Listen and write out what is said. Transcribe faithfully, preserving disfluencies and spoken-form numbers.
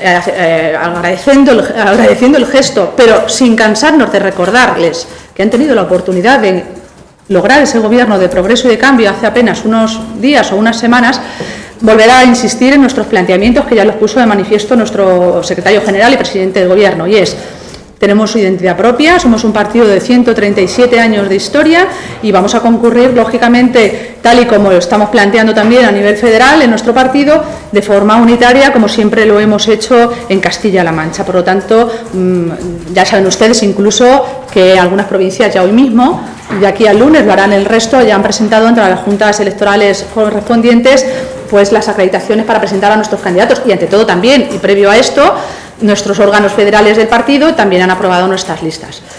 eh, eh, agradeciendo, el, agradeciendo el gesto, pero sin cansarnos de recordarles que han tenido la oportunidad de lograr ese gobierno de progreso y de cambio hace apenas unos días o unas semanas, volverá a insistir en nuestros planteamientos que ya los puso de manifiesto nuestro secretario general y presidente del Gobierno, y es: tenemos identidad propia, somos un partido de ciento treinta y siete años de historia y vamos a concurrir, lógicamente, tal y como lo estamos planteando también a nivel federal en nuestro partido, de forma unitaria, como siempre lo hemos hecho en Castilla-La Mancha. Por lo tanto, ya saben ustedes incluso que algunas provincias ya hoy mismo, de aquí al lunes, lo harán el resto, ya han presentado ante las juntas electorales correspondientes pues las acreditaciones para presentar a nuestros candidatos, y ante todo también, y previo a esto, nuestros órganos federales del partido también han aprobado nuestras listas.